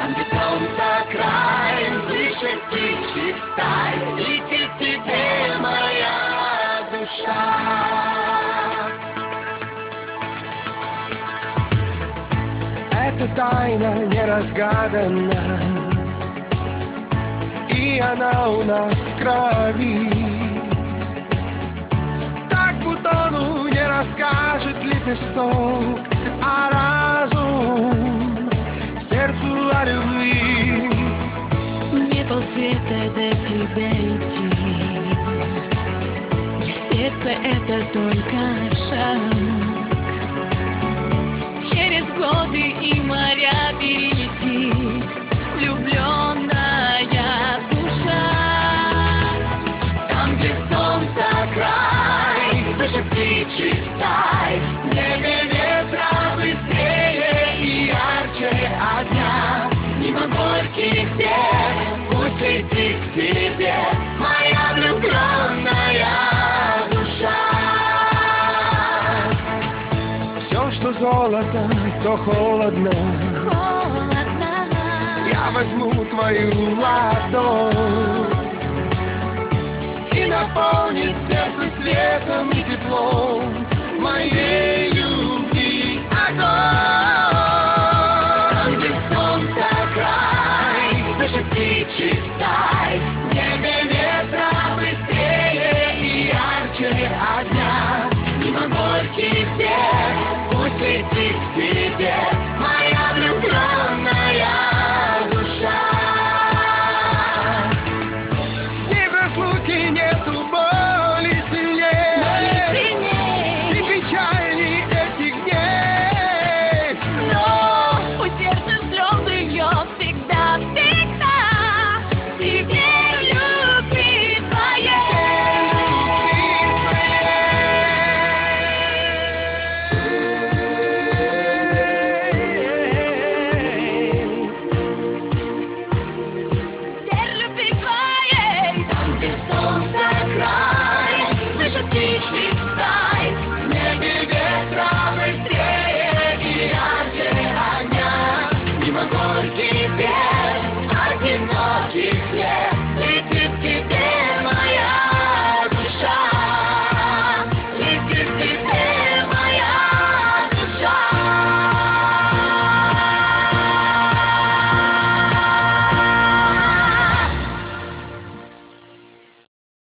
где солнце край, выше птичьих стай, летит к тебе моя душа. Эта тайна неразгадана, и она у нас в крови. Так бутону не расскажет лепесток, а разум сердцу о любви. Мне полсвета до тебя идти, для сердца это только шаг. Через годы и моря перелетит влюбленная душа. Там, где солнце край, выше птичьих стай, в небе ветра быстрее и ярче огня. Мимо горьких бед пусть летит к тебе моя влюбленная душа. Все, что золото, то холодно. Холодно. Я возьму твою ладонь и наполнит сердце светом и теплом моей